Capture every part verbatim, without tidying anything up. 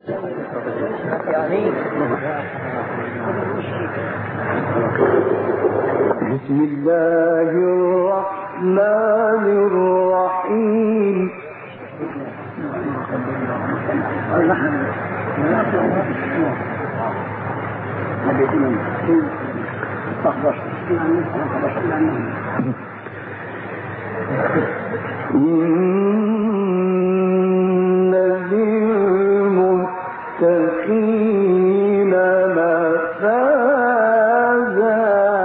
بسم الله الرحمن الرحيم. إن للمتقين مفازا.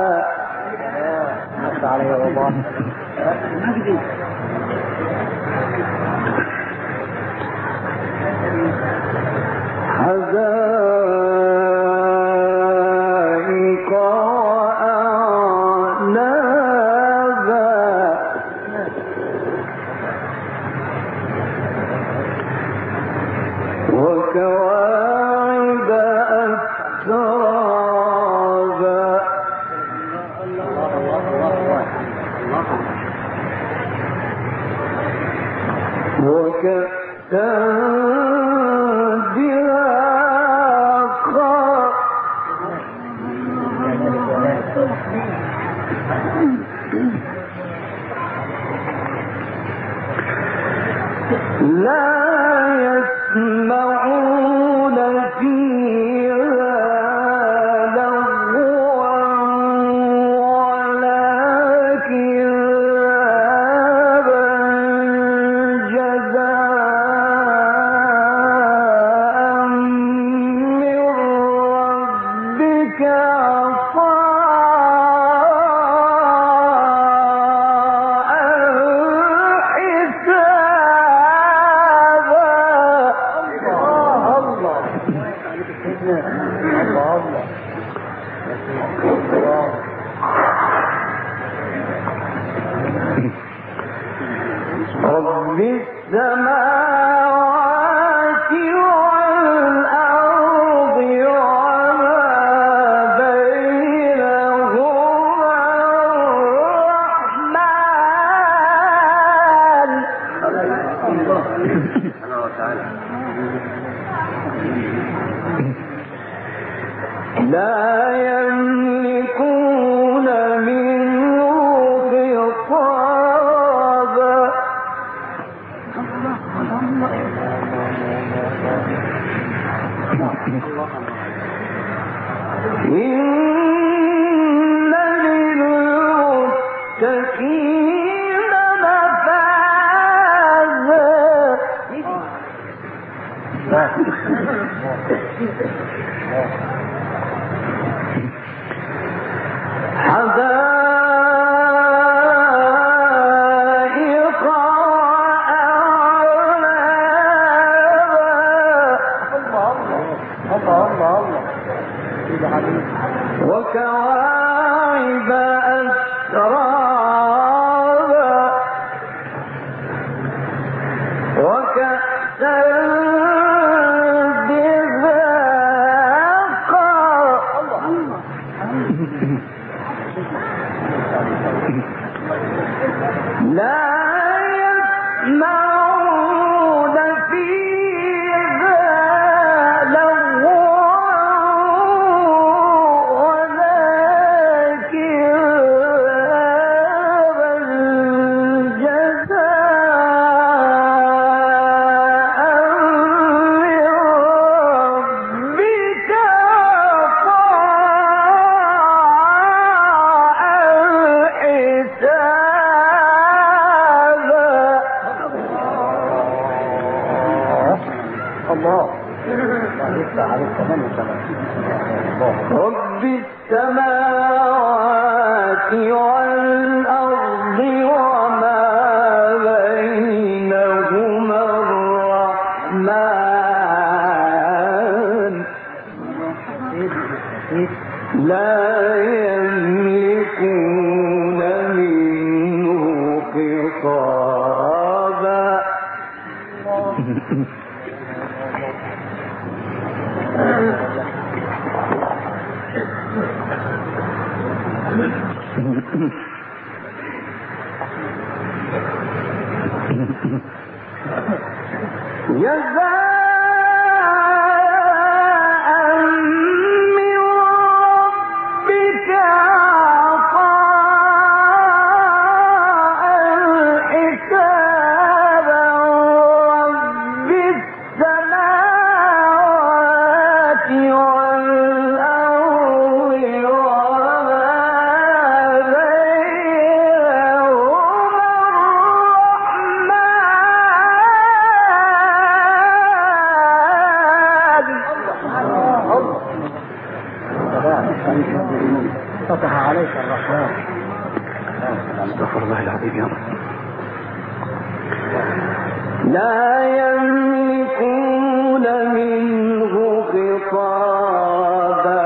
حدائق وأعنابا وكواعب أترابا وكأسا دهاقا لا يسمعون فيها لغوا ولا كذابا جزاء من ربك عطاء حسابا. رب السماوات والأرض وما بينهما الرحمن لا يملكون منه خطابا. إن للمتقين مفازا حدائق وأعنابا وكواعب أترابا وكأسا لا يسمعون فيها لغوا ولا كذابا جزاء من ربك عطاء رب السماوات والأرض وما بينهما الرحمن لا يملكون منه خطابا. جزاء فتح عليك الرحمن. استغفر الله العظيم يا رب. لا يملكون منه خطابا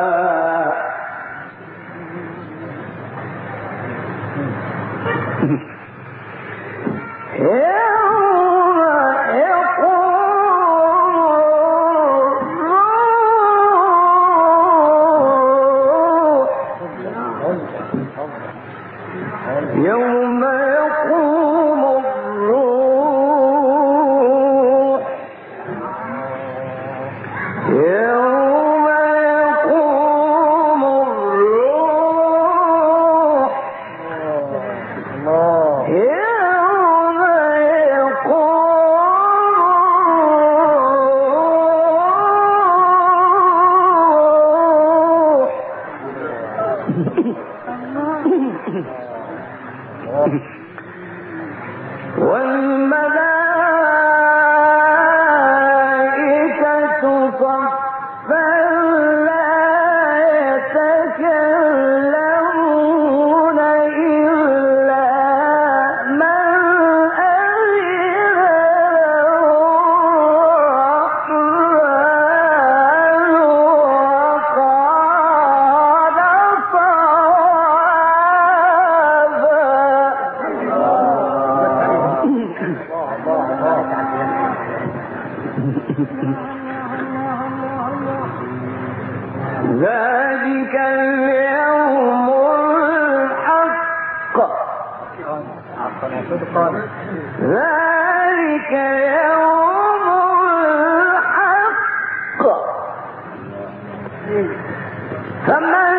يوم يقوم الروح يوم يقوم الروح يوم والملائكة صفا لا يتكلمون إلا من أذن الرحمن وقال ذلك اليوم الحق ذلك يوم الحق فمن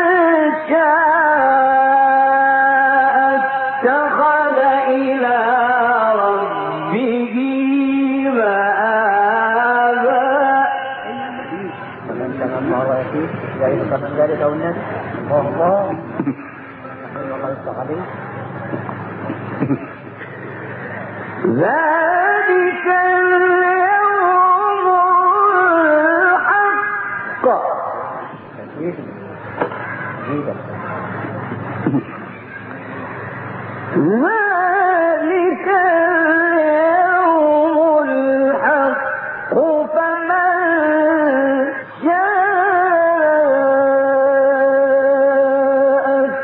شاء اتخذ إلى ربه مآبا. فمن كان الله يأتيه يعيش من ذلك أو الناس الله الله الله يفتح عليه. ذلك اليوم الحق ذلك اليوم الحق فمن شاء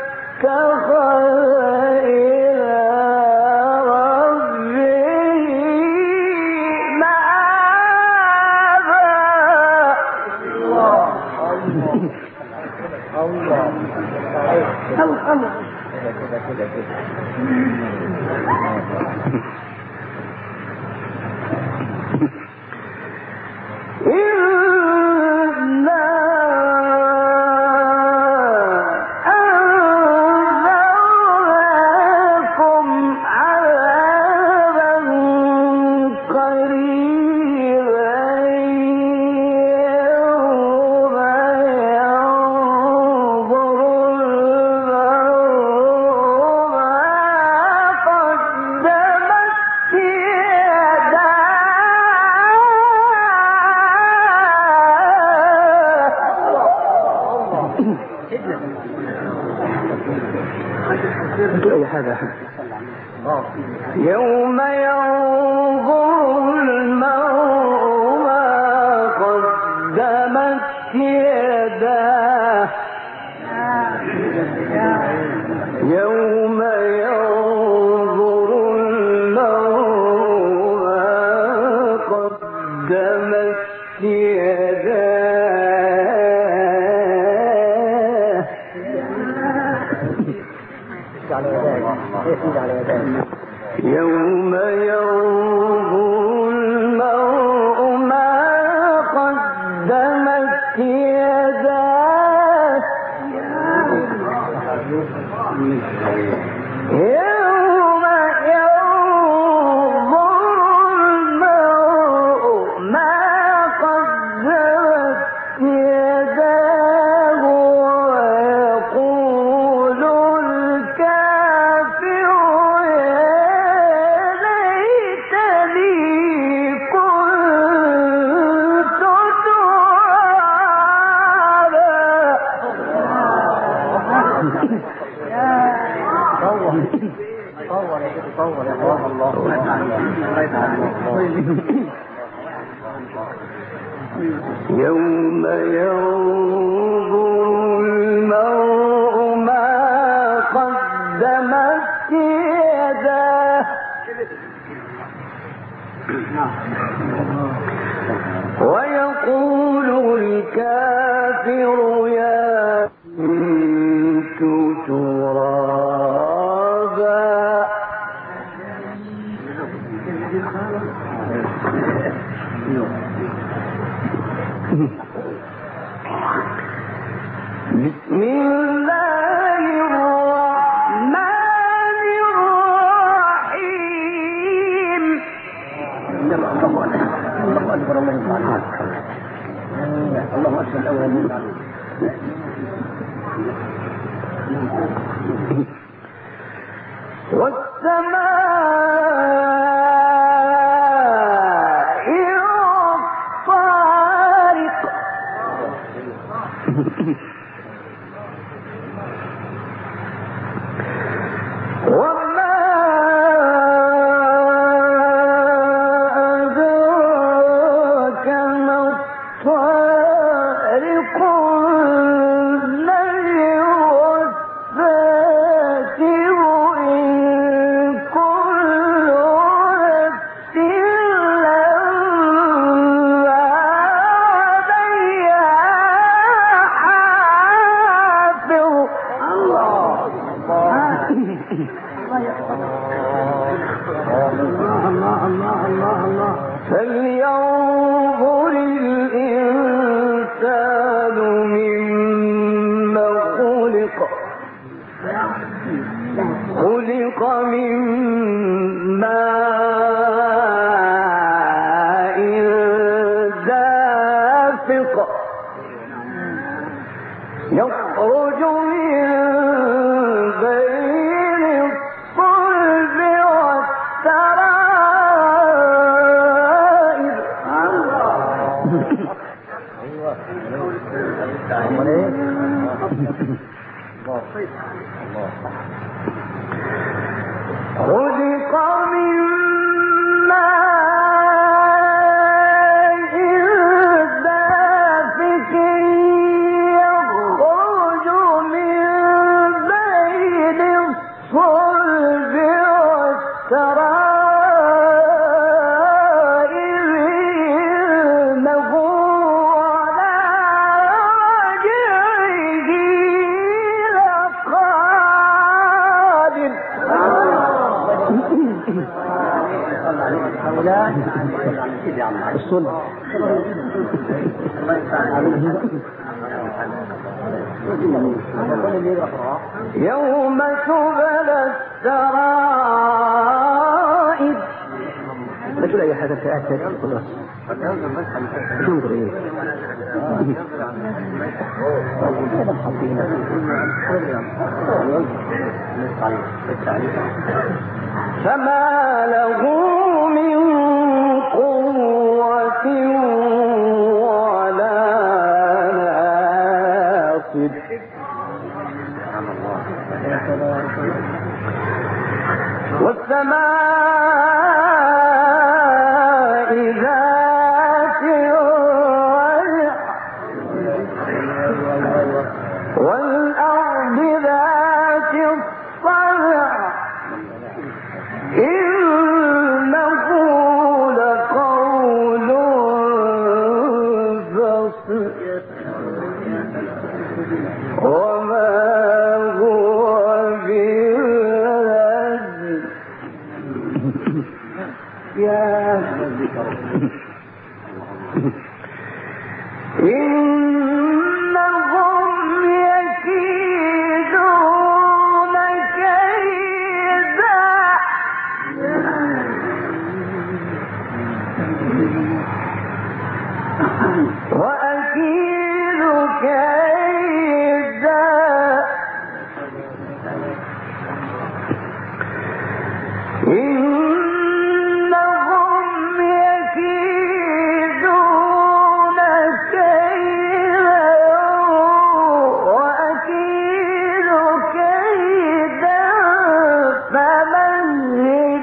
اتخذ إلى ربه مآبا. الله الله كده كده كده إنا أنذرناكم عذابا قريبا يوم ينظر المرء ما قدمت يداه يوم ينظر المرء ما قدمت يداه يوم ينظر المرء ما قدمت يداه يوم ينظر المرء ما قدمت يداه يوم ينظر المرء ما قدمت يداه ويقول الكافر يا ليتني كنت ترابا. طول الله يوم ينظر المرء ما قدمت يداه ويقول الكافر يا كنت ترابا بسم الله الرحمن الرحيم. الله أكبر الله أكبر الله أكبر الأول من والسماء والطارق وما أدراك ما الطارق النجم والساتر إن كل نفس لما عليها حافظ. الله الله الله الله الله فلينظر الإنسان مما خلق خلق من ماء دافق يخرج من بين الصلب والترائب. خلق من ماء دافق يخرج من بين الصلب والترائب إنه على رجعه لقادر. الصلب يوم تبلى السرائر. لا تقول أي حاجة في آخر خلاص تنظر إيه فما له من قوة ولا ناصر. والسماء ذات الرجع والأرض ذات الصدع إنه لقول فصل وما هو بالهزل. يا إنهم يكيدون كيدا وأكيد كيدا إنهم يكيدون كيدا وأكيد كيدا فمهل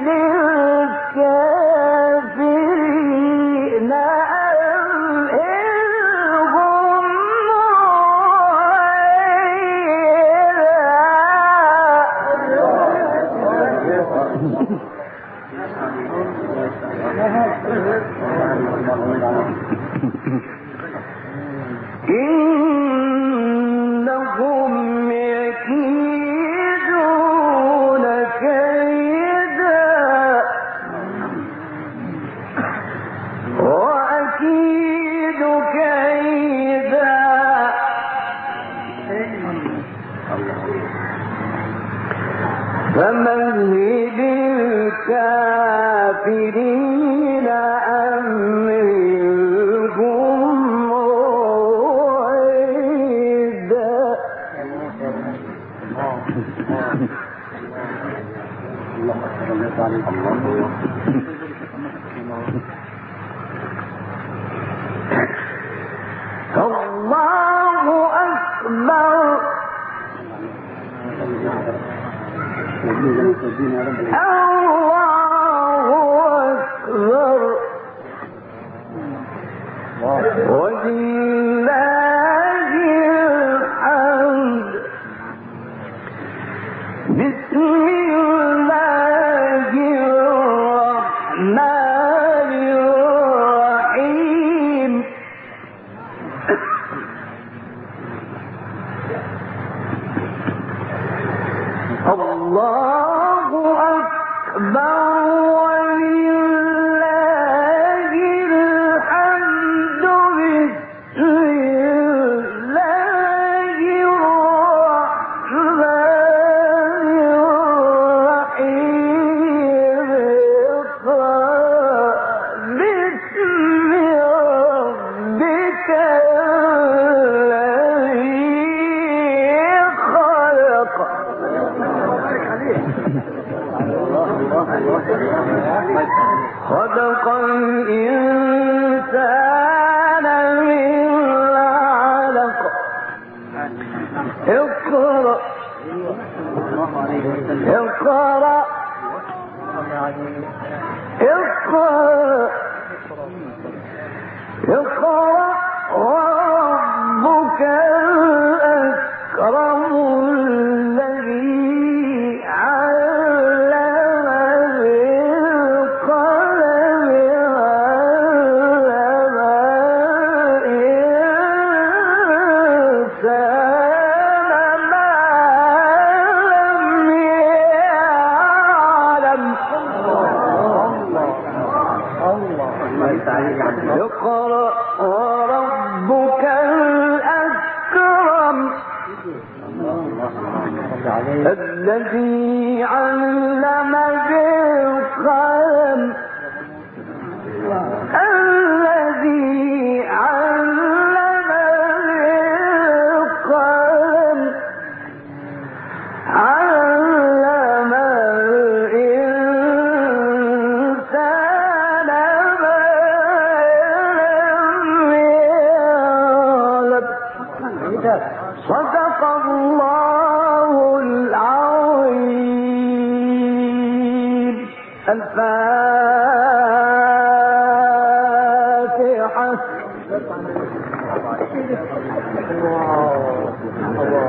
إنهم يكيدون كيدا وأكيد كيدا فمهل الكافرين أمهلهم رويدا. الله أكبر. الله أكبر ولله الحمد. بسم الله الرحمن الرحيم. الله أكبر ولله الحمد. بسم الله الرحمن الرحيم. اقرأ باسم ربك الذي خلق. خلق الإنسان من علق. اقرأ اقرأ اقرأ اقرأ وربك الأكرم الذي علم بالقلم علم الإنسان ما لم يعلم. اقرأ وربك الأكرم الذي علم بالقلم الذي علم بالقلم علم الإنسان ما لم يعلم. صدق الله العظيم. الفاتحة.